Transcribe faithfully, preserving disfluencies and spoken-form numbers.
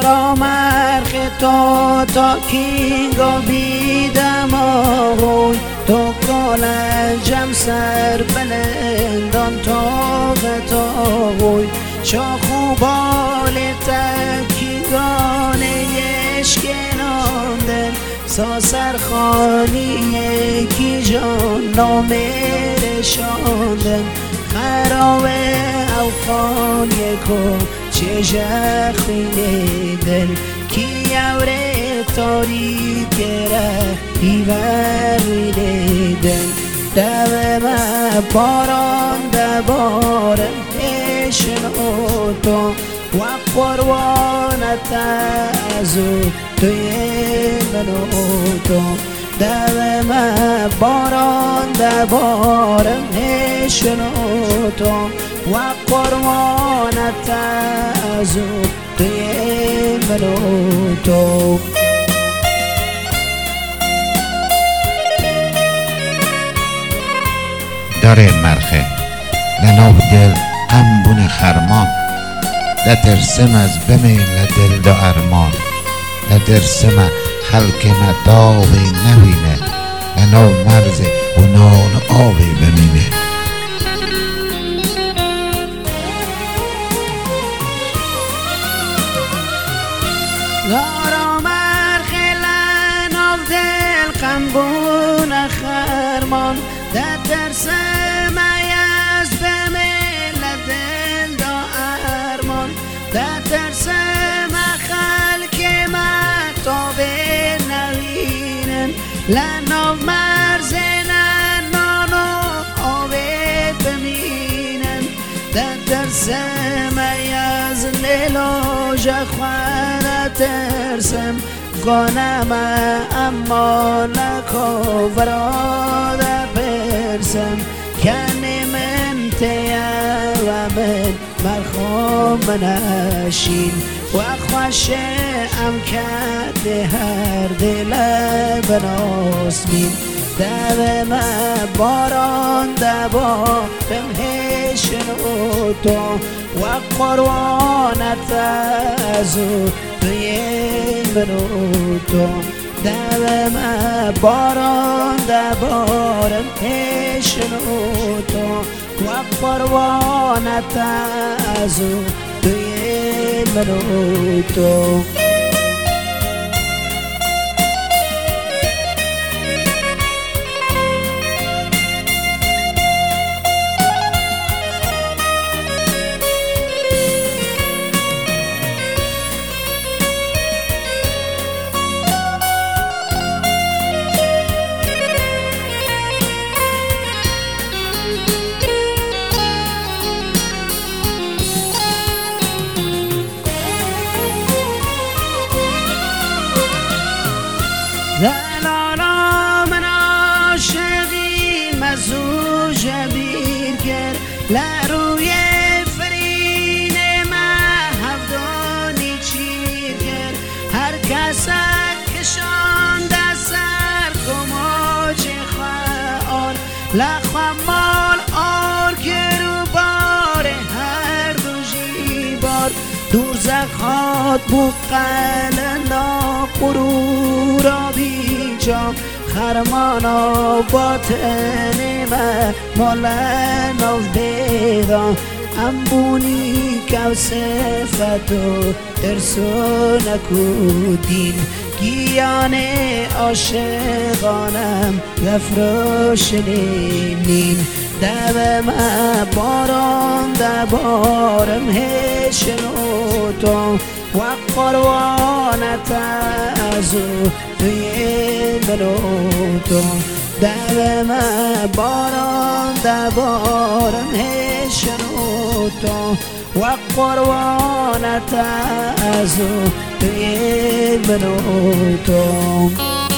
را مرخ تو تا کینگا بیدم آوی تو کالنجم سر بلندان تا غتاوی شاخو بال تکیگانه یشکناندن ساسر خانی یکی جان نامه رشاندن خراب اوخان یکو چه جخوین دل کی یوره تاریک ره بیوروین دل دو ما باران دبارم اشنو تو و قروانت ازو توی منو تو دو ما باران دبارم اشنو تو و قروانت ازو توی منو تو داره مرخه لناو دل قنبون خرمان لترسم از بمیل دل دا ارمان لترسم خلق مداوی نوینه لناو مرز و نان آوی بمینه دارا مرخه لناو دل قنبون خرمان لترسم از بمیل دل دا ارمان لترسم خلق مداوی نوینن لناو مرز نانو آوی بمینن لترسم از لیلا جخوان ترسم گانم اما نکو براد برسم کنی من تیا و من مرخوم نشین و خوش ام کرده هر دل بناسمین دو ما باران دبارم هشنو تو و قروانت ازو توی منو تو دو ما باران دبارم هشنو تو و قروانت ازو توی منو تو دلالا من عاشقی مزو جبیر کرد لروی فرین محفدانی چیر کرد هر کس کشان در سر کماج خواه لخواه مال آر که رو بار هر دو جیبار دور زخات بقل ناقرورا بیجام خرمانا باطن ما مولانا بیدام امبونی کو صفت و ترسو نکودین گیان عاشقانم گفروش نینین دو ما باران دبارم هشنو تو و قروانت ازو توی منو تو دو ما باران دبارم هشنو تو و قروانت ازو توی منو تو